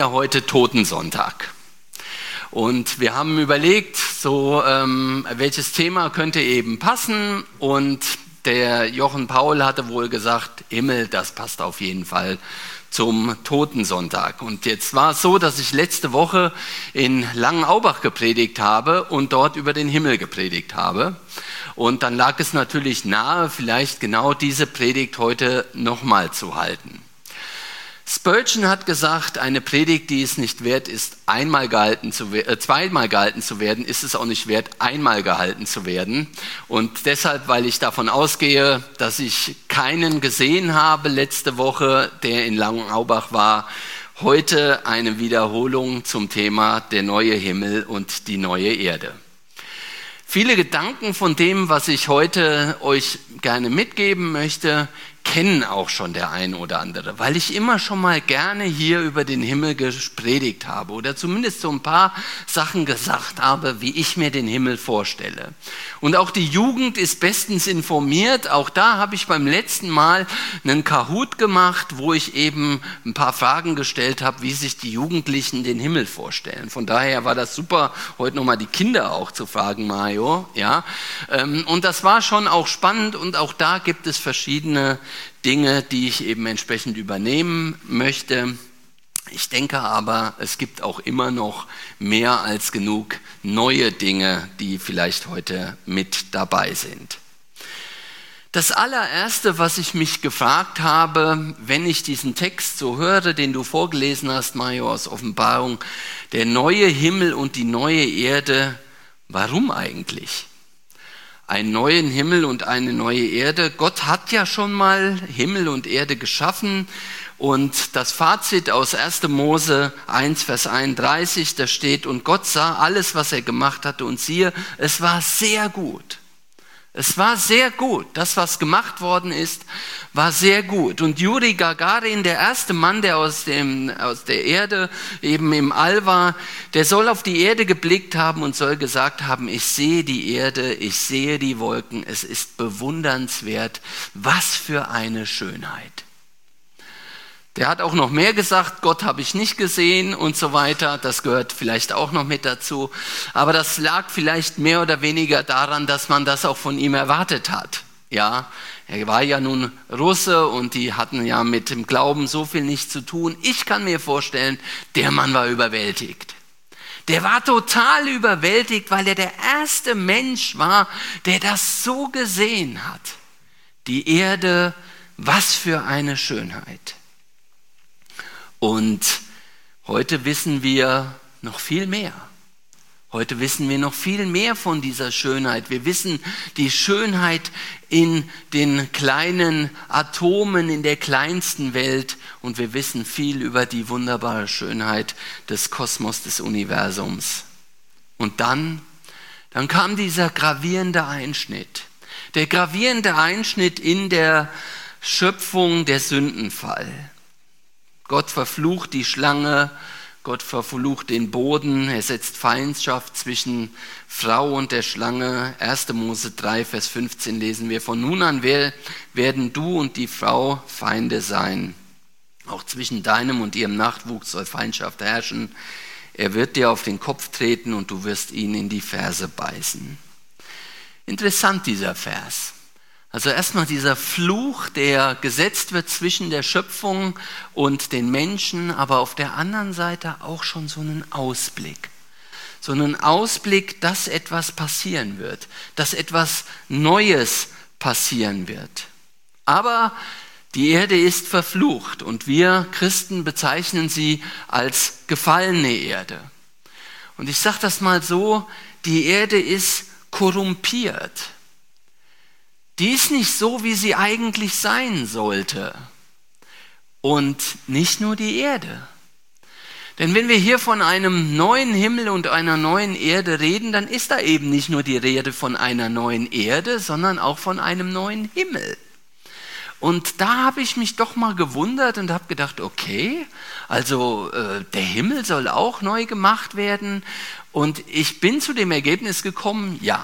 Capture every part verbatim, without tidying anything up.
Heute Totensonntag. Und wir haben überlegt, so ähm, welches Thema könnte eben passen. Und der Jochen Paul hatte wohl gesagt, Himmel, das passt auf jeden Fall zum Totensonntag. Und jetzt war es so, dass ich letzte Woche in Langenaubach gepredigt habe und dort über den Himmel gepredigt habe. Und dann lag es natürlich nahe, vielleicht genau diese Predigt heute nochmal zu halten. Spurgeon hat gesagt, eine Predigt, die es nicht wert ist, einmal gehalten zu we- äh, zweimal gehalten zu werden, ist es auch nicht wert, einmal gehalten zu werden. Und deshalb, weil ich davon ausgehe, dass ich keinen gesehen habe letzte Woche, der in Langenaubach war, heute eine Wiederholung zum Thema der neue Himmel und die neue Erde. Viele Gedanken von dem, was ich heute euch gerne mitgeben möchte, kennen auch schon der ein oder andere, weil ich immer schon mal gerne hier über den Himmel gepredigt habe oder zumindest so ein paar Sachen gesagt habe, wie ich mir den Himmel vorstelle. Und auch die Jugend ist bestens informiert. Auch da habe ich beim letzten Mal einen Kahoot gemacht, wo ich eben ein paar Fragen gestellt habe, wie sich die Jugendlichen den Himmel vorstellen. Von daher war das super, heute nochmal die Kinder auch zu fragen, Mario. Ja? Und das war schon auch spannend und auch da gibt es verschiedene Dinge, die ich eben entsprechend übernehmen möchte. Ich denke aber, es gibt auch immer noch mehr als genug neue Dinge, die vielleicht heute mit dabei sind. Das allererste, was ich mich gefragt habe, wenn ich diesen Text so höre, den du vorgelesen hast, Mario, aus Offenbarung, der neue Himmel und die neue Erde, warum eigentlich? Einen neuen Himmel und eine neue Erde. Gott hat ja schon mal Himmel und Erde geschaffen und das Fazit aus erster Mose eins, Vers einunddreißig, da steht, und Gott sah alles, was er gemacht hatte und siehe, es war sehr gut. Es war sehr gut. Das, was gemacht worden ist, war sehr gut. Und Juri Gagarin, der erste Mann, der aus, dem, aus der Erde eben im All war, der soll auf die Erde geblickt haben und soll gesagt haben, ich sehe die Erde, ich sehe die Wolken, es ist bewundernswert. Was für eine Schönheit. Der hat auch noch mehr gesagt, Gott habe ich nicht gesehen und so weiter. Das gehört vielleicht auch noch mit dazu. Aber das lag vielleicht mehr oder weniger daran, dass man das auch von ihm erwartet hat. Ja, er war ja nun Russe und die hatten ja mit dem Glauben so viel nichts zu tun. Ich kann mir vorstellen, der Mann war überwältigt. Der war total überwältigt, weil er der erste Mensch war, der das so gesehen hat. Die Erde, was für eine Schönheit. Und heute wissen wir noch viel mehr. Heute wissen wir noch viel mehr von dieser Schönheit. Wir wissen die Schönheit in den kleinen Atomen, in der kleinsten Welt. Und wir wissen viel über die wunderbare Schönheit des Kosmos, des Universums. Und dann, dann kam dieser gravierende Einschnitt. Der gravierende Einschnitt in der Schöpfung, der Sündenfall. Gott verflucht die Schlange, Gott verflucht den Boden, er setzt Feindschaft zwischen Frau und der Schlange. erster Mose drei, Vers fünfzehn lesen wir, von nun an werden du und die Frau Feinde sein. Auch zwischen deinem und ihrem Nachwuchs soll Feindschaft herrschen. Er wird dir auf den Kopf treten und du wirst ihn in die Ferse beißen. Interessant dieser Vers. Also erstmal dieser Fluch, der gesetzt wird zwischen der Schöpfung und den Menschen, aber auf der anderen Seite auch schon so einen Ausblick. So einen Ausblick, dass etwas passieren wird, dass etwas Neues passieren wird. Aber die Erde ist verflucht und wir Christen bezeichnen sie als gefallene Erde. Und ich sage das mal so, die Erde ist korrumpiert. Die ist nicht so, wie sie eigentlich sein sollte. Und nicht nur die Erde. Denn wenn wir hier von einem neuen Himmel und einer neuen Erde reden, dann ist da eben nicht nur die Rede von einer neuen Erde, sondern auch von einem neuen Himmel. Und da habe ich mich doch mal gewundert und habe gedacht, okay, also äh, der Himmel soll auch neu gemacht werden. Und ich bin zu dem Ergebnis gekommen, ja.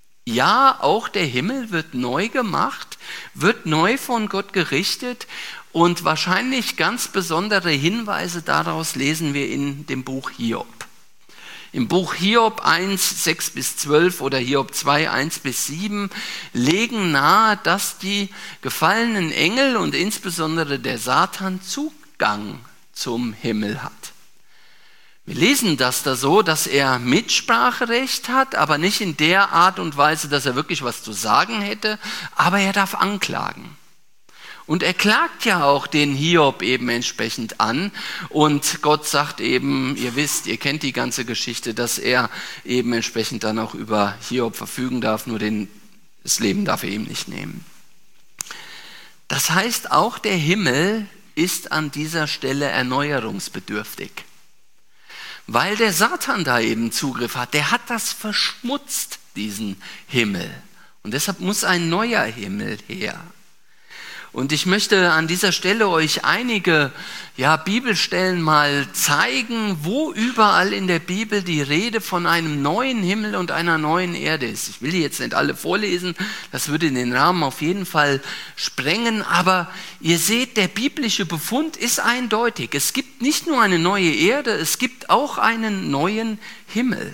Ja, auch der Himmel wird neu gemacht, wird neu von Gott gerichtet Und wahrscheinlich ganz besondere Hinweise daraus lesen wir in dem Buch Hiob. Im Buch Hiob eins, sechs bis zwölf oder Hiob zwei, eins bis sieben legen nahe, dass die gefallenen Engel und insbesondere der Satan Zugang zum Himmel hat. Wir lesen das da so, dass er Mitspracherecht hat, aber nicht in der Art und Weise, dass er wirklich was zu sagen hätte, aber er darf anklagen. Und er klagt ja auch den Hiob eben entsprechend an und Gott sagt eben, ihr wisst, ihr kennt die ganze Geschichte, dass er eben entsprechend dann auch über Hiob verfügen darf, nur den, das Leben darf er ihm nicht nehmen. Das heißt, auch der Himmel ist an dieser Stelle erneuerungsbedürftig, weil der Satan da eben Zugriff hat, der hat das verschmutzt, diesen Himmel. Und deshalb muss ein neuer Himmel her. Und ich möchte an dieser Stelle euch einige ja, Bibelstellen mal zeigen, wo überall in der Bibel die Rede von einem neuen Himmel und einer neuen Erde ist. Ich will die jetzt nicht alle vorlesen, das würde den Rahmen auf jeden Fall sprengen, aber ihr seht, der biblische Befund ist eindeutig. Es gibt nicht nur eine neue Erde, es gibt auch einen neuen Himmel.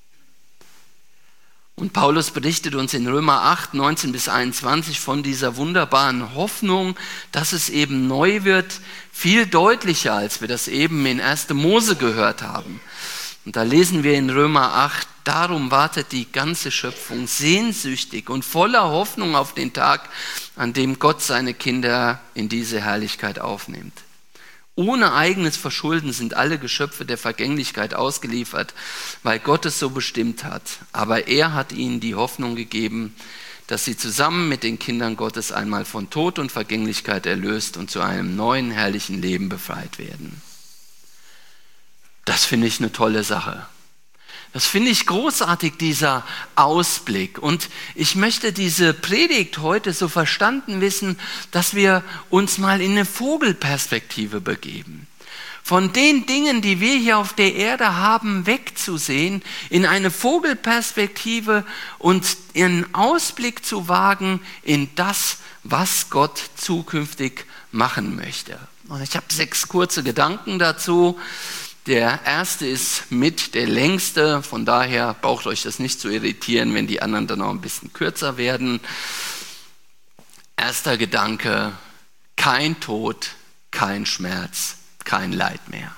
Und Paulus berichtet uns in Römer acht, neunzehn bis einundzwanzig von dieser wunderbaren Hoffnung, dass es eben neu wird, viel deutlicher, als wir das eben in erster Mose gehört haben. Und da lesen wir in Römer acht, darum wartet die ganze Schöpfung sehnsüchtig und voller Hoffnung auf den Tag, an dem Gott seine Kinder in diese Herrlichkeit aufnimmt. Ohne eigenes Verschulden sind alle Geschöpfe der Vergänglichkeit ausgeliefert, weil Gott es so bestimmt hat. Aber er hat ihnen die Hoffnung gegeben, dass sie zusammen mit den Kindern Gottes einmal von Tod und Vergänglichkeit erlöst und zu einem neuen, herrlichen Leben befreit werden. Das finde ich eine tolle Sache. Das finde ich großartig, dieser Ausblick. Und ich möchte diese Predigt heute so verstanden wissen, dass wir uns mal in eine Vogelperspektive begeben. Von den Dingen, die wir hier auf der Erde haben, wegzusehen, in eine Vogelperspektive und einen Ausblick zu wagen in das, was Gott zukünftig machen möchte. Und ich habe sechs kurze Gedanken dazu. Der erste ist mit der längste, von daher braucht euch das nicht zu irritieren, wenn die anderen dann auch ein bisschen kürzer werden. Erster Gedanke, kein Tod, kein Schmerz, kein Leid mehr.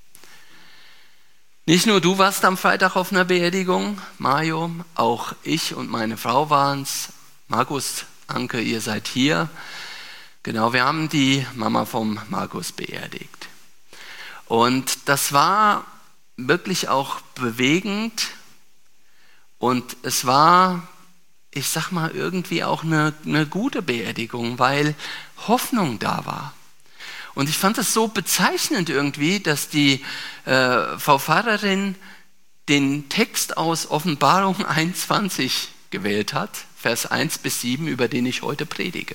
Nicht nur du warst am Freitag auf einer Beerdigung, Mario, auch ich und meine Frau waren es. Markus, Anke, ihr seid hier. Genau, wir haben die Mama vom Markus beerdigt. Und das war wirklich auch bewegend und es war, ich sag mal, irgendwie auch eine, eine gute Beerdigung, weil Hoffnung da war. Und ich fand es so bezeichnend irgendwie, dass die äh, Frau Pfarrerin den Text aus Offenbarung einundzwanzig gewählt hat, Vers eins bis sieben, über den ich heute predige.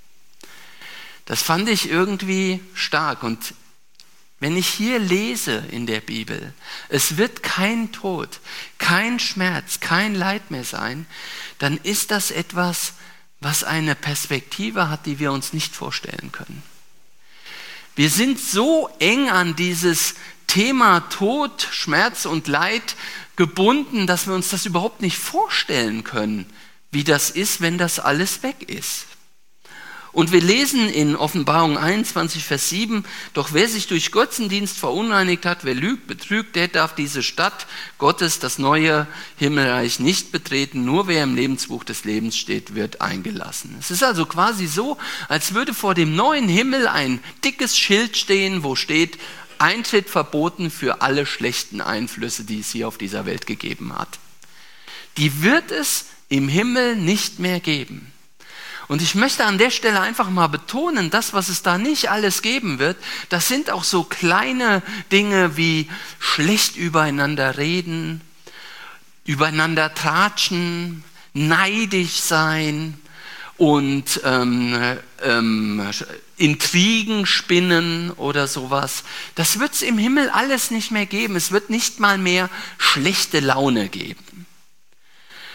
Das fand ich irgendwie stark und wenn ich hier lese in der Bibel, es wird kein Tod, kein Schmerz, kein Leid mehr sein, dann ist das etwas, was eine Perspektive hat, die wir uns nicht vorstellen können. Wir sind so eng an dieses Thema Tod, Schmerz und Leid gebunden, dass wir uns das überhaupt nicht vorstellen können, wie das ist, wenn das alles weg ist. Und wir lesen in Offenbarung einundzwanzig, Vers sieben, doch wer sich durch Götzendienst verunreinigt hat, wer lügt, betrügt, der darf diese Stadt Gottes, das neue Himmelreich, nicht betreten. Nur wer im Lebensbuch des Lebens steht, wird eingelassen. Es ist also quasi so, als würde vor dem neuen Himmel ein dickes Schild stehen, wo steht, Eintritt verboten für alle schlechten Einflüsse, die es hier auf dieser Welt gegeben hat. Die wird es im Himmel nicht mehr geben. Und ich möchte an der Stelle einfach mal betonen, das, was es da nicht alles geben wird, das sind auch so kleine Dinge wie schlecht übereinander reden, übereinander tratschen, neidisch sein und ähm, ähm, Intrigen spinnen oder sowas. Das wird es im Himmel alles nicht mehr geben. Es wird nicht mal mehr schlechte Laune geben.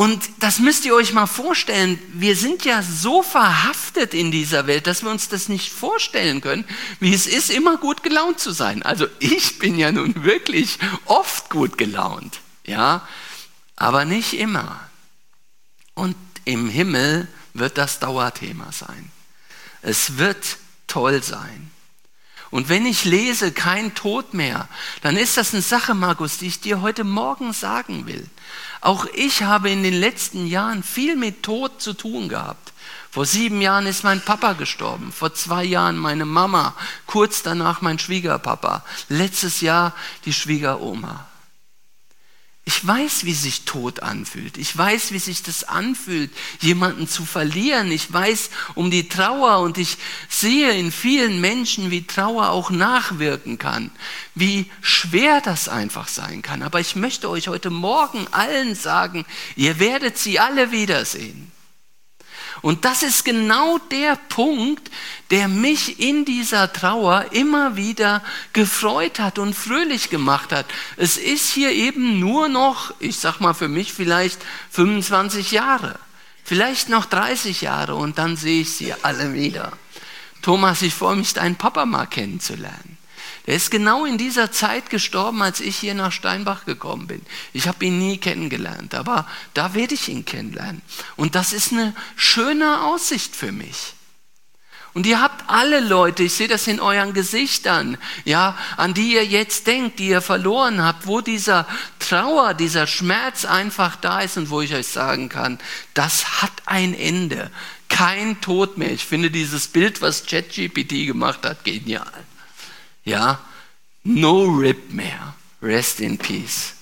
Und das müsst ihr euch mal vorstellen, wir sind ja so verhaftet in dieser Welt, dass wir uns das nicht vorstellen können, wie es ist, immer gut gelaunt zu sein. Also ich bin ja nun wirklich oft gut gelaunt, ja, aber nicht immer. Und im Himmel wird das Dauerthema sein. Es wird toll sein. Und wenn ich lese, kein Tod mehr, dann ist das eine Sache, Markus, die ich dir heute Morgen sagen will. Auch ich habe in den letzten Jahren viel mit Tod zu tun gehabt. Vor sieben Jahren ist mein Papa gestorben, vor zwei Jahren meine Mama, kurz danach mein Schwiegerpapa, letztes Jahr die Schwiegeroma. Ich weiß, wie sich Tod anfühlt. Ich weiß, wie sich das anfühlt, jemanden zu verlieren. Ich weiß um die Trauer und ich sehe in vielen Menschen, wie Trauer auch nachwirken kann, wie schwer das einfach sein kann. Aber ich möchte euch heute Morgen allen sagen, ihr werdet sie alle wiedersehen. Und das ist genau der Punkt, der mich in dieser Trauer immer wieder gefreut hat und fröhlich gemacht hat. Es ist hier eben nur noch, ich sag mal für mich vielleicht fünfundzwanzig Jahre, vielleicht noch dreißig Jahre und dann sehe ich sie alle wieder. Thomas, ich freue mich, deinen Papa mal kennenzulernen. Der ist genau in dieser Zeit gestorben, als ich hier nach Steinbach gekommen bin. Ich habe ihn nie kennengelernt, aber da werde ich ihn kennenlernen. Und das ist eine schöne Aussicht für mich. Und ihr habt alle Leute, ich sehe das in euren Gesichtern, ja, an die ihr jetzt denkt, die ihr verloren habt, wo dieser Trauer, dieser Schmerz einfach da ist und wo ich euch sagen kann, das hat ein Ende, kein Tod mehr. Ich finde dieses Bild, was ChatGPT gemacht hat, genial. Ja, no rip mehr. Rest in peace.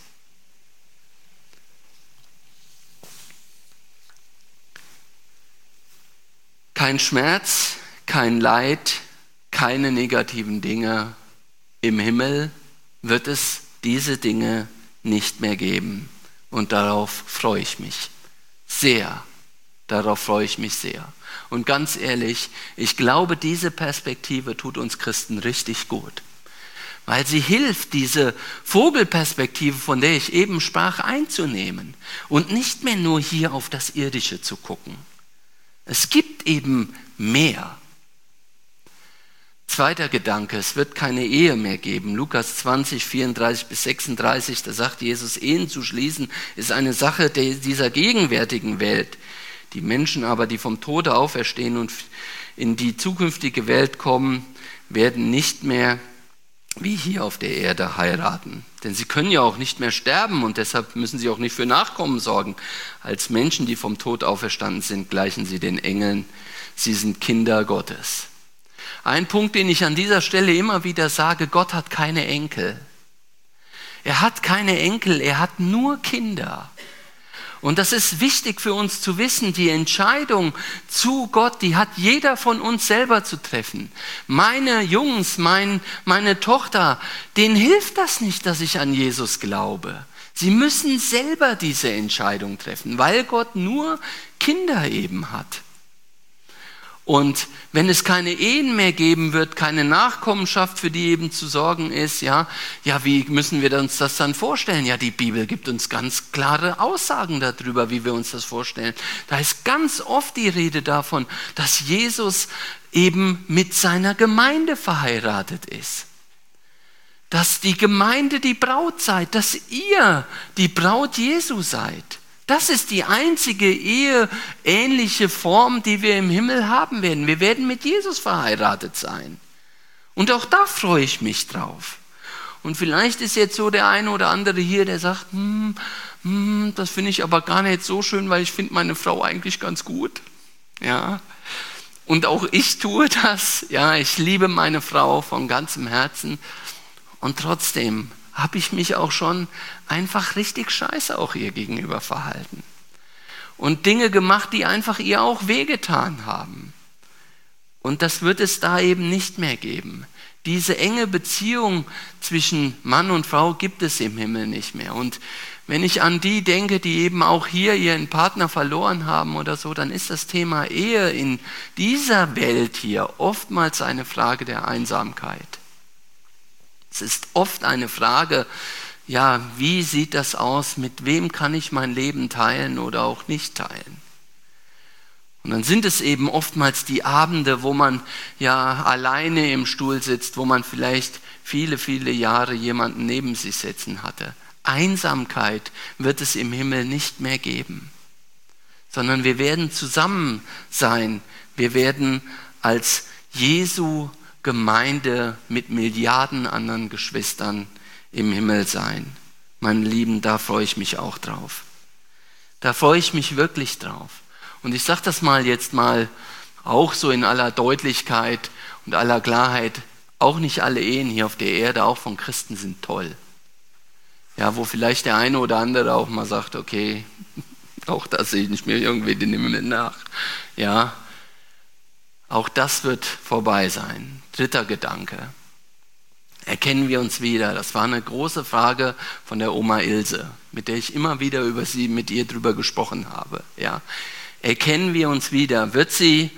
Kein Schmerz, kein Leid, keine negativen Dinge. Im Himmel wird es diese Dinge nicht mehr geben. Und darauf freue ich mich sehr. Darauf freue ich mich sehr. Und ganz ehrlich, ich glaube, diese Perspektive tut uns Christen richtig gut. Weil sie hilft, diese Vogelperspektive, von der ich eben sprach, einzunehmen. Und nicht mehr nur hier auf das Irdische zu gucken. Es gibt eben mehr. Zweiter Gedanke, es wird keine Ehe mehr geben. Lukas zwanzig, vierunddreißig bis sechsunddreißig, da sagt Jesus, Ehen zu schließen, ist eine Sache dieser gegenwärtigen Welt. Die Menschen aber, die vom Tode auferstehen und in die zukünftige Welt kommen, werden nicht mehr wie hier auf der Erde heiraten. Denn sie können ja auch nicht mehr sterben und deshalb müssen sie auch nicht für Nachkommen sorgen. Als Menschen, die vom Tod auferstanden sind, gleichen sie den Engeln. Sie sind Kinder Gottes. Ein Punkt, den ich an dieser Stelle immer wieder sage, Gott hat keine Enkel. Er hat keine Enkel, er hat nur Kinder. Und das ist wichtig für uns zu wissen, die Entscheidung zu Gott, die hat jeder von uns selber zu treffen. Meine Jungs, mein, meine Tochter, denen hilft das nicht, dass ich an Jesus glaube. Sie müssen selber diese Entscheidung treffen, weil Gott nur Kinder eben hat. Und wenn es keine Ehen mehr geben wird, keine Nachkommenschaft, für die eben zu sorgen ist, ja, ja, wie müssen wir uns das dann vorstellen? Ja, die Bibel gibt uns ganz klare Aussagen darüber, wie wir uns das vorstellen. Da ist ganz oft die Rede davon, dass Jesus eben mit seiner Gemeinde verheiratet ist. Dass die Gemeinde die Braut seid, dass ihr die Braut Jesu seid. Das ist die einzige eheähnliche Form, die wir im Himmel haben werden. Wir werden mit Jesus verheiratet sein. Und auch da freue ich mich drauf. Und vielleicht ist jetzt so der eine oder andere hier, der sagt, hm, hm, das finde ich aber gar nicht so schön, weil ich finde meine Frau eigentlich ganz gut. Ja. Und auch ich tue das. Ja, ich liebe meine Frau von ganzem Herzen. Und trotzdem habe ich mich auch schon einfach richtig scheiße auch ihr gegenüber verhalten. Und Dinge gemacht, die einfach ihr auch wehgetan haben. Und das wird es da eben nicht mehr geben. Diese enge Beziehung zwischen Mann und Frau gibt es im Himmel nicht mehr. Und wenn ich an die denke, die eben auch hier ihren Partner verloren haben oder so, dann ist das Thema Ehe in dieser Welt hier oftmals eine Frage der Einsamkeit. Es ist oft eine Frage, ja, wie sieht das aus? Mit wem kann ich mein Leben teilen oder auch nicht teilen? Und dann sind es eben oftmals die Abende, wo man ja alleine im Stuhl sitzt, wo man vielleicht viele, viele Jahre jemanden neben sich sitzen hatte. Einsamkeit wird es im Himmel nicht mehr geben, sondern wir werden zusammen sein. Wir werden als Jesu Gemeinde mit Milliarden anderen Geschwistern im Himmel sein. Meine Lieben, da freue ich mich auch drauf. Da freue ich mich wirklich drauf. Und ich sage das mal jetzt mal auch so in aller Deutlichkeit und aller Klarheit, auch nicht alle Ehen hier auf der Erde, auch von Christen, sind toll. Ja, wo vielleicht der eine oder andere auch mal sagt, okay, auch das sehe ich mir irgendwie den Himmel nach. Ja, auch das wird vorbei sein. Dritter Gedanke. Erkennen wir uns wieder? Das war eine große Frage von der Oma Ilse, mit der ich immer wieder über sie, mit ihr drüber gesprochen habe. Ja. Erkennen wir uns wieder? Wird sie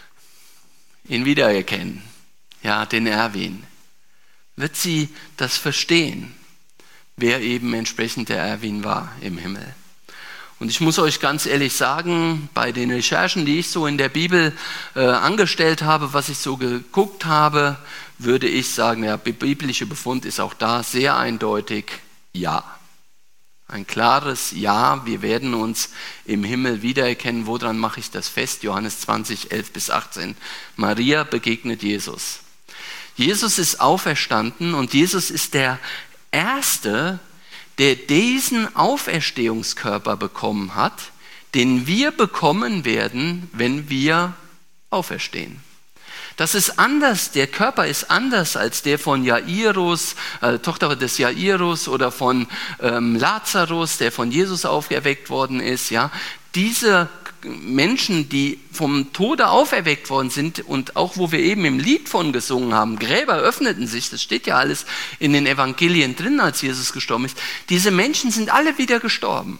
ihn wiedererkennen? Ja, den Erwin. Wird sie das verstehen, wer eben entsprechend der Erwin war im Himmel? Und ich muss euch ganz ehrlich sagen, bei den Recherchen, die ich so in der Bibel äh, angestellt habe, was ich so geguckt habe, würde ich sagen, der biblische Befund ist auch da sehr eindeutig, ja. Ein klares Ja, wir werden uns im Himmel wiedererkennen. Woran mache ich das fest? Johannes zwanzig, elf bis achtzehn. Maria begegnet Jesus. Jesus ist auferstanden und Jesus ist der Erste, der diesen Auferstehungskörper bekommen hat, den wir bekommen werden, wenn wir auferstehen. Das ist anders, der Körper ist anders als der von Jairus, äh, Tochter des Jairus oder von ähm, Lazarus, der von Jesus auferweckt worden ist. Ja? Diese Menschen, die vom Tode auferweckt worden sind und auch wo wir eben im Lied von gesungen haben, Gräber öffneten sich, das steht ja alles in den Evangelien drin, als Jesus gestorben ist, diese Menschen sind alle wieder gestorben.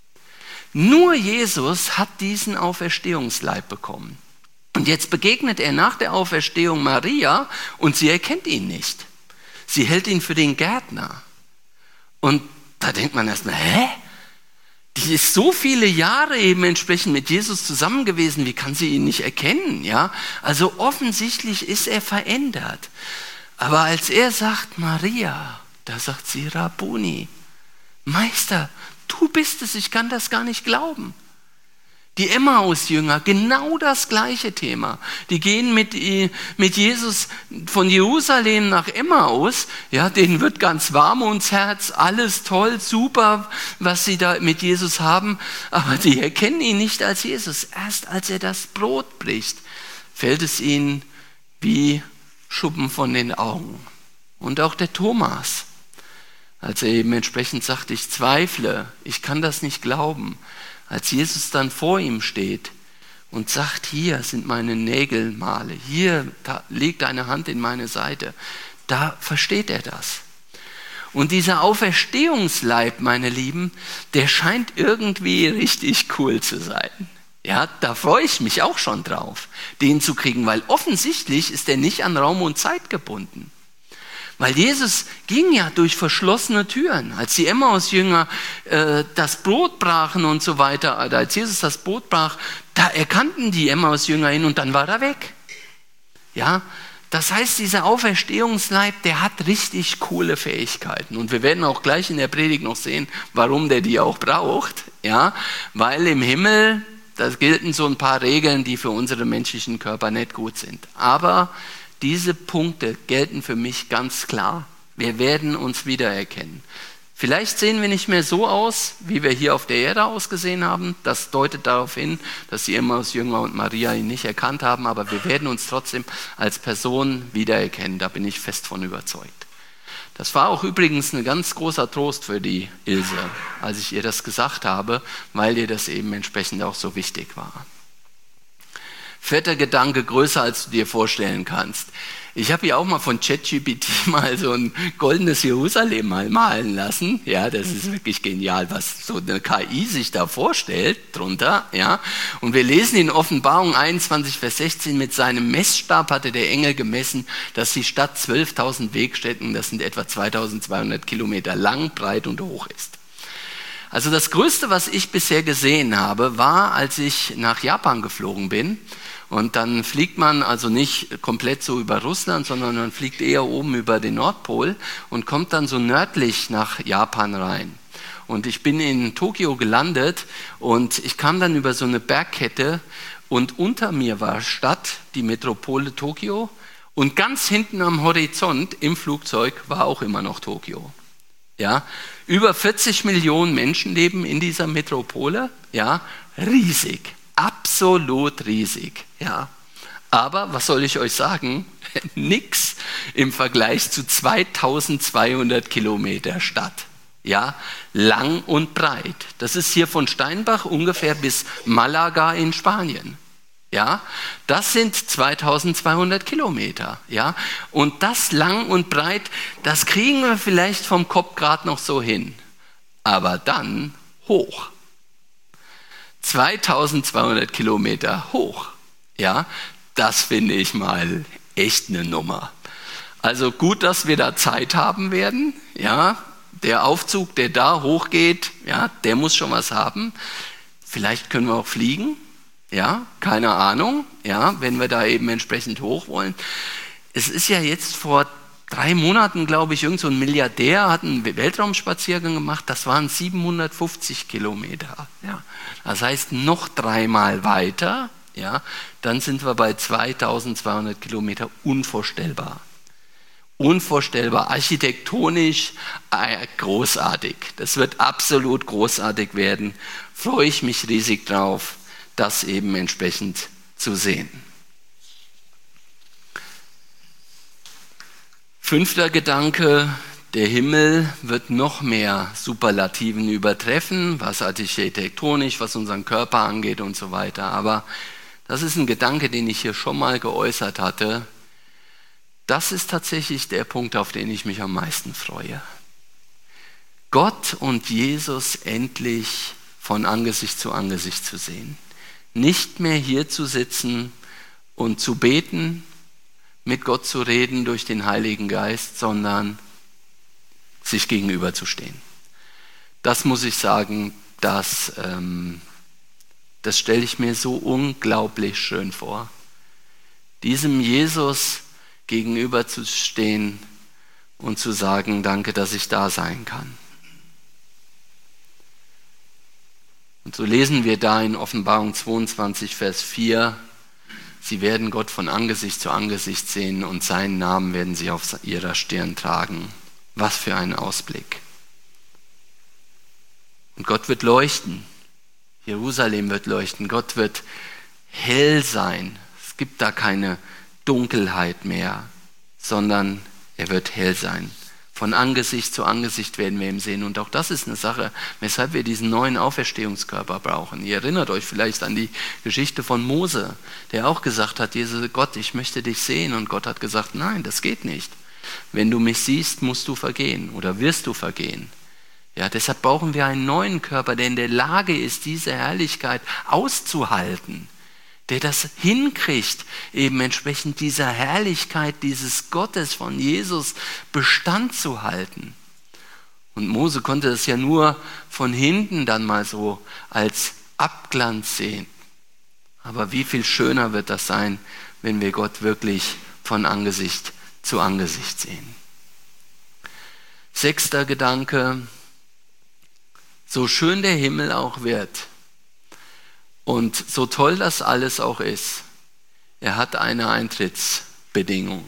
Nur Jesus hat diesen Auferstehungsleib bekommen. Und jetzt begegnet er nach der Auferstehung Maria und sie erkennt ihn nicht. Sie hält ihn für den Gärtner. Und da denkt man erstmal, hä? Die ist so viele Jahre eben entsprechend mit Jesus zusammen gewesen, wie kann sie ihn nicht erkennen? Ja? Also offensichtlich ist er verändert. Aber als er sagt Maria, da sagt sie Rabbuni, Meister, du bist es, ich kann das gar nicht glauben. Die Emmaus-Jünger, genau das gleiche Thema. Die gehen mit, mit Jesus von Jerusalem nach Emmaus. Ja, denen wird ganz warm ums Herz, alles toll, super, was sie da mit Jesus haben. Aber die erkennen ihn nicht als Jesus. Erst als er das Brot bricht, fällt es ihnen wie Schuppen von den Augen. Und auch der Thomas, als er eben entsprechend sagt, ich zweifle, ich kann das nicht glauben. Als Jesus dann vor ihm steht und sagt, hier sind meine Nägelmale, hier leg deine Hand in meine Seite, da versteht er das. Und dieser Auferstehungsleib, meine Lieben, der scheint irgendwie richtig cool zu sein. Ja, da freue ich mich auch schon drauf, den zu kriegen, weil offensichtlich ist er nicht an Raum und Zeit gebunden. Weil Jesus ging ja durch verschlossene Türen. Als die Emmaus-Jünger äh, das Brot brachen und so weiter, oder als Jesus das Brot brach, da erkannten die Emmaus-Jünger ihn und dann war er weg. Ja, das heißt, dieser Auferstehungsleib, der hat richtig coole Fähigkeiten. Und wir werden auch gleich in der Predigt noch sehen, warum der die auch braucht. Ja, weil im Himmel, da gelten so ein paar Regeln, die für unsere menschlichen Körper nicht gut sind. Aber diese Punkte gelten für mich ganz klar. Wir werden uns wiedererkennen. Vielleicht sehen wir nicht mehr so aus, wie wir hier auf der Erde ausgesehen haben. Das deutet darauf hin, dass die Emmaus-Jünger und Maria ihn nicht erkannt haben, aber wir werden uns trotzdem als Person wiedererkennen. Da bin ich fest von überzeugt. Das war auch übrigens ein ganz großer Trost für die Ilse, als ich ihr das gesagt habe, weil ihr das eben entsprechend auch so wichtig war. Vierter Gedanke, größer als du dir vorstellen kannst. Ich habe hier auch mal von ChatGPT mal so ein goldenes Jerusalem mal malen lassen. Ja, das ist wirklich genial, was so eine K I sich da vorstellt drunter. Ja, und wir lesen in Offenbarung einundzwanzig, Vers sechzehn, mit seinem Messstab hatte der Engel gemessen, dass die Stadt zwölftausend Wegstätten, das sind etwa zweitausendzweihundert Kilometer lang, breit und hoch ist. Also das Größte, was ich bisher gesehen habe, war, als ich nach Japan geflogen bin. Und dann fliegt man also nicht komplett so über Russland, sondern man fliegt eher oben über den Nordpol und kommt dann so nördlich nach Japan rein. Und ich bin in Tokio gelandet und ich kam dann über so eine Bergkette und unter mir war Stadt, die Metropole Tokio, und ganz hinten am Horizont im Flugzeug war auch immer noch Tokio. Ja, über vierzig Millionen Menschen leben in dieser Metropole, ja, riesig. Absolut riesig, ja. Aber was soll ich euch sagen? Nix im Vergleich zu zweitausendzweihundert Kilometer Stadt. Ja, lang und breit. Das ist hier von Steinbach ungefähr bis Malaga in Spanien. Ja, das sind zweitausendzweihundert Kilometer. Ja, und das lang und breit, das kriegen wir vielleicht vom Kopf gerade noch so hin. Aber dann hoch. zweitausendzweihundert Kilometer hoch, ja, das finde ich mal echt eine Nummer. Also gut, dass wir da Zeit haben werden, ja, der Aufzug, der da hochgeht, ja, der muss schon was haben. Vielleicht können wir auch fliegen, ja, keine Ahnung, ja, wenn wir da eben entsprechend hoch wollen. Es ist ja jetzt vor drei Monaten, glaube ich, irgend so ein Milliardär hat einen Weltraumspaziergang gemacht, das waren siebenhundertfünfzig Kilometer. Ja. Das heißt, noch dreimal weiter, ja, dann sind wir bei zweitausendzweihundert Kilometer, unvorstellbar. Unvorstellbar, architektonisch äh, großartig. Das wird absolut großartig werden. Freue ich mich riesig drauf, das eben entsprechend zu sehen. Fünfter Gedanke, der Himmel wird noch mehr Superlativen übertreffen, was architektonisch, was unseren Körper angeht und so weiter. Aber das ist ein Gedanke, den ich hier schon mal geäußert hatte. Das ist tatsächlich der Punkt, auf den ich mich am meisten freue. Gott und Jesus endlich von Angesicht zu Angesicht zu sehen. Nicht mehr hier zu sitzen und zu beten, mit Gott zu reden durch den Heiligen Geist, sondern sich gegenüberzustehen. Das muss ich sagen, das, ähm, das stelle ich mir so unglaublich schön vor. Diesem Jesus gegenüberzustehen und zu sagen, danke, dass ich da sein kann. Und so lesen wir da in Offenbarung zweiundzwanzig, Vers vier, sie werden Gott von Angesicht zu Angesicht sehen und seinen Namen werden sie auf ihrer Stirn tragen. Was für ein Ausblick. Und Gott wird leuchten. Jerusalem wird leuchten. Gott wird hell sein. Es gibt da keine Dunkelheit mehr, sondern er wird hell sein. Von Angesicht zu Angesicht werden wir ihn sehen. Und auch das ist eine Sache, weshalb wir diesen neuen Auferstehungskörper brauchen. Ihr erinnert euch vielleicht an die Geschichte von Mose, der auch gesagt hat, Jesus, Gott, ich möchte dich sehen. Und Gott hat gesagt, nein, das geht nicht. Wenn du mich siehst, musst du vergehen oder wirst du vergehen. Ja, deshalb brauchen wir einen neuen Körper, der in der Lage ist, diese Herrlichkeit auszuhalten. Der das hinkriegt, eben entsprechend dieser Herrlichkeit dieses Gottes von Jesus Bestand zu halten. Und Mose konnte es ja nur von hinten dann mal so als Abglanz sehen. Aber wie viel schöner wird das sein, wenn wir Gott wirklich von Angesicht zu Angesicht sehen. Sechster Gedanke, so schön der Himmel auch wird, und so toll das alles auch ist, er hat eine Eintrittsbedingung.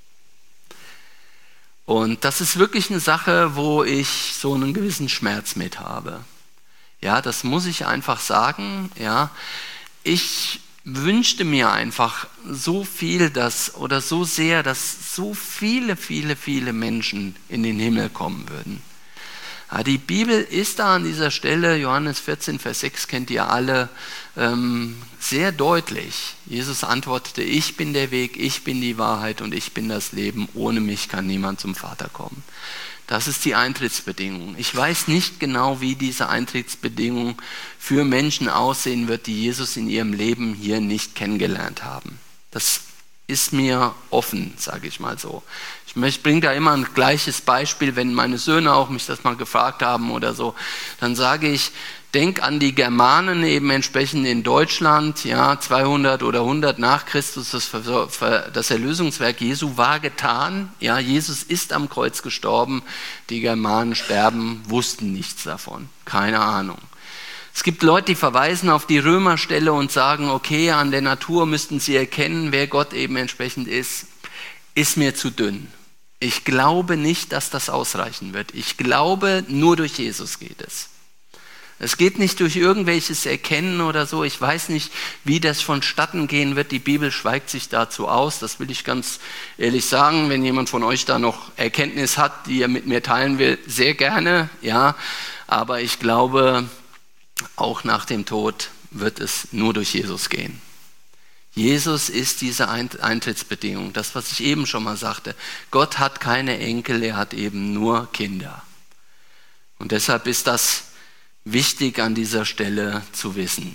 Und das ist wirklich eine Sache, wo ich so einen gewissen Schmerz mit habe. Ja, das muss ich einfach sagen. Ja, ich wünschte mir einfach so viel, dass, oder so sehr, dass so viele, viele, viele Menschen in den Himmel kommen würden. Ja, die Bibel ist da an dieser Stelle, Johannes vierzehn, Vers sechs kennt ihr alle, ähm, sehr deutlich. Jesus antwortete, ich bin der Weg, ich bin die Wahrheit und ich bin das Leben. Ohne mich kann niemand zum Vater kommen. Das ist die Eintrittsbedingung. Ich weiß nicht genau, wie diese Eintrittsbedingung für Menschen aussehen wird, die Jesus in ihrem Leben hier nicht kennengelernt haben. Das ist mir offen, sage ich mal so. Ich bringe da immer ein gleiches Beispiel, wenn meine Söhne auch mich das mal gefragt haben oder so, dann sage ich, denk an die Germanen eben entsprechend in Deutschland, ja, zweihundert oder hundert nach Christus, das, das Erlösungswerk Jesu war getan, ja, Jesus ist am Kreuz gestorben, die Germanen sterben, wussten nichts davon, keine Ahnung. Es gibt Leute, die verweisen auf die Römerstelle und sagen, okay, an der Natur müssten sie erkennen, wer Gott eben entsprechend ist. Ist mir zu dünn. Ich glaube nicht, dass das ausreichen wird. Ich glaube, nur durch Jesus geht es. Es geht nicht durch irgendwelches Erkennen oder so. Ich weiß nicht, wie das vonstatten gehen wird. Die Bibel schweigt sich dazu aus. Das will ich ganz ehrlich sagen. Wenn jemand von euch da noch Erkenntnis hat, die er mit mir teilen will, sehr gerne. Ja, aber ich glaube, auch nach dem Tod wird es nur durch Jesus gehen. Jesus ist diese Eintrittsbedingung, das, was ich eben schon mal sagte. Gott hat keine Enkel, er hat eben nur Kinder. Und deshalb ist das wichtig an dieser Stelle zu wissen.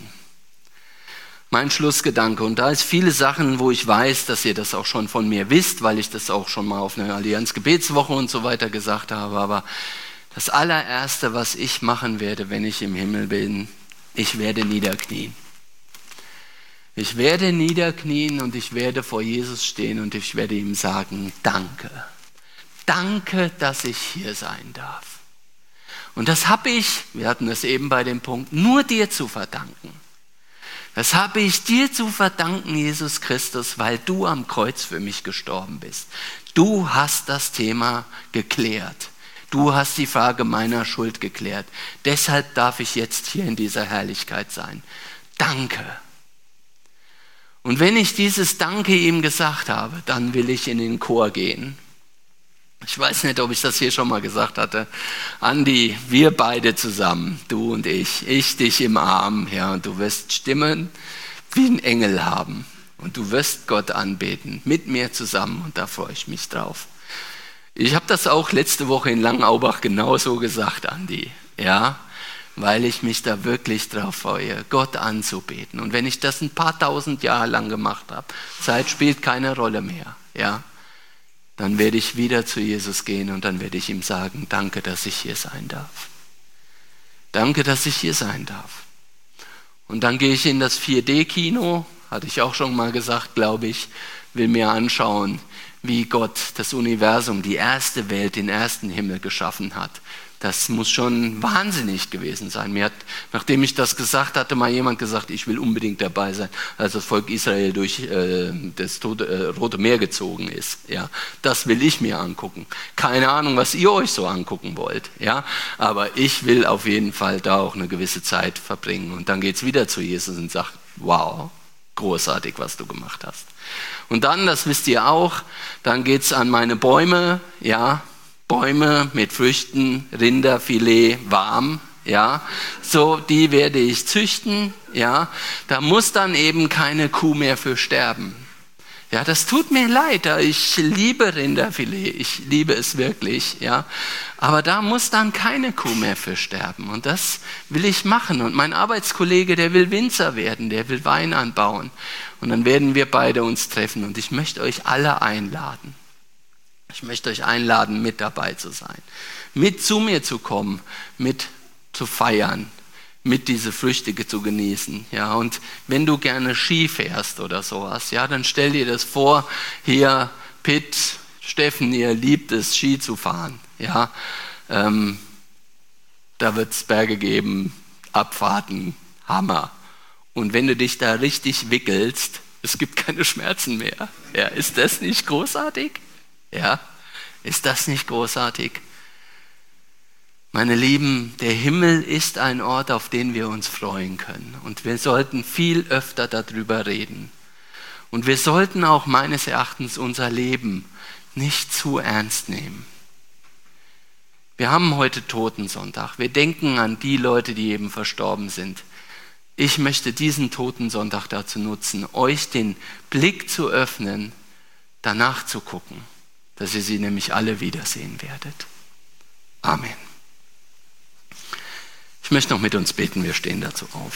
Mein Schlussgedanke, und da ist viele Sachen, wo ich weiß, dass ihr das auch schon von mir wisst, weil ich das auch schon mal auf einer Allianz-Gebetswoche und so weiter gesagt habe, aber das allererste, was ich machen werde, wenn ich im Himmel bin, ich werde niederknien. Ich werde niederknien und ich werde vor Jesus stehen und ich werde ihm sagen, danke. Danke, dass ich hier sein darf. Und das habe ich, wir hatten das eben bei dem Punkt, nur dir zu verdanken. Das habe ich dir zu verdanken, Jesus Christus, weil du am Kreuz für mich gestorben bist. Du hast das Thema geklärt. Du hast die Frage meiner Schuld geklärt. Deshalb darf ich jetzt hier in dieser Herrlichkeit sein. Danke. Und wenn ich dieses Danke ihm gesagt habe, dann will ich in den Chor gehen. Ich weiß nicht, ob ich das hier schon mal gesagt hatte. Andi, wir beide zusammen, du und ich, ich dich im Arm, ja, und du wirst Stimmen wie ein Engel haben. Und du wirst Gott anbeten, mit mir zusammen, und da freue ich mich drauf. Ich habe das auch letzte Woche in Langaubach genauso gesagt, Andi, ja, weil ich mich da wirklich drauf freue, Gott anzubeten. Und wenn ich das ein paar tausend Jahre lang gemacht habe, Zeit spielt keine Rolle mehr, ja, dann werde ich wieder zu Jesus gehen und dann werde ich ihm sagen, danke, dass ich hier sein darf. Danke, dass ich hier sein darf. Und dann gehe ich in das vier D Kino, hatte ich auch schon mal gesagt, glaube ich, will mir anschauen, wie Gott das Universum, die erste Welt, den ersten Himmel geschaffen hat. Das muss schon wahnsinnig gewesen sein. Mir hat, nachdem ich das gesagt hatte, mal jemand gesagt, ich will unbedingt dabei sein, als das Volk Israel durch äh, das Tote, äh, Rote Meer gezogen ist. Ja, das will ich mir angucken. Keine Ahnung, was ihr euch so angucken wollt. Ja, aber ich will auf jeden Fall da auch eine gewisse Zeit verbringen. Und dann geht es wieder zu Jesus und sagt, wow, großartig, was du gemacht hast. Und dann, das wisst ihr auch, dann geht es an meine Bäume, ja, Bäume mit Früchten, Rinderfilet, warm, ja, so die werde ich züchten, ja, da muss dann eben keine Kuh mehr für sterben. Ja, das tut mir leid, ich liebe Rinderfilet, ich liebe es wirklich, ja, aber da muss dann keine Kuh mehr für sterben und das will ich machen. Und mein Arbeitskollege, der will Winzer werden, der will Wein anbauen und dann werden wir beide uns treffen und ich möchte euch alle einladen. Ich möchte euch einladen, mit dabei zu sein, mit zu mir zu kommen, mit zu feiern, mit diese Früchte zu genießen. Ja, und wenn du gerne Ski fährst oder sowas, ja, dann stell dir das vor, hier Pitt, Steffen, ihr liebt es, Ski zu fahren. Ja, ähm, da wird es Berge geben, Abfahrten, Hammer. Und wenn du dich da richtig wickelst, es gibt keine Schmerzen mehr. Ja, ist das nicht großartig? Ja, ist das nicht großartig? Meine Lieben, der Himmel ist ein Ort, auf den wir uns freuen können. Und wir sollten viel öfter darüber reden. Und wir sollten auch meines Erachtens unser Leben nicht zu ernst nehmen. Wir haben heute Totensonntag. Wir denken an die Leute, die eben verstorben sind. Ich möchte diesen Totensonntag dazu nutzen, euch den Blick zu öffnen, danach zu gucken, dass ihr sie nämlich alle wiedersehen werdet. Amen. Ich möchte noch mit uns beten, wir stehen dazu auf.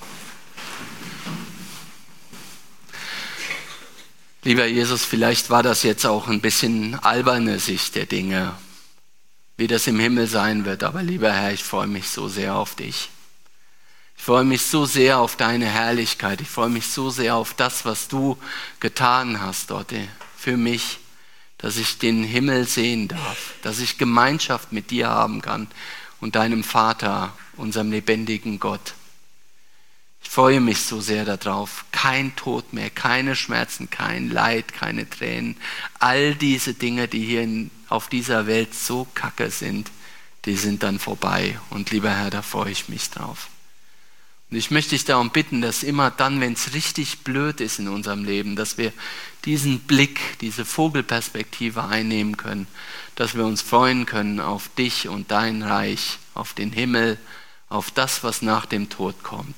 Lieber Jesus, vielleicht war das jetzt auch ein bisschen alberne Sicht der Dinge, wie das im Himmel sein wird, aber lieber Herr, ich freue mich so sehr auf dich. Ich freue mich so sehr auf deine Herrlichkeit. Ich freue mich so sehr auf das, was du getan hast dort für mich, dass ich den Himmel sehen darf, dass ich Gemeinschaft mit dir haben kann und deinem Vater, unserem lebendigen Gott. Ich freue mich so sehr darauf. Kein Tod mehr, keine Schmerzen, kein Leid, keine Tränen. All diese Dinge, die hier in, auf dieser Welt so kacke sind, die sind dann vorbei. Und lieber Herr, da freue ich mich drauf. Und ich möchte dich darum bitten, dass immer dann, wenn es richtig blöd ist in unserem Leben, dass wir diesen Blick, diese Vogelperspektive einnehmen können, dass wir uns freuen können auf dich und dein Reich, auf den Himmel, auf das, was nach dem Tod kommt.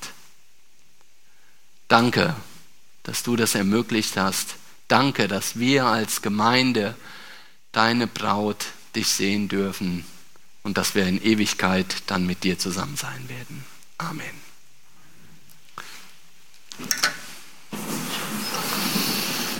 Danke, dass du das ermöglicht hast. Danke, dass wir als Gemeinde, deine Braut, dich sehen dürfen und dass wir in Ewigkeit dann mit dir zusammen sein werden. Amen.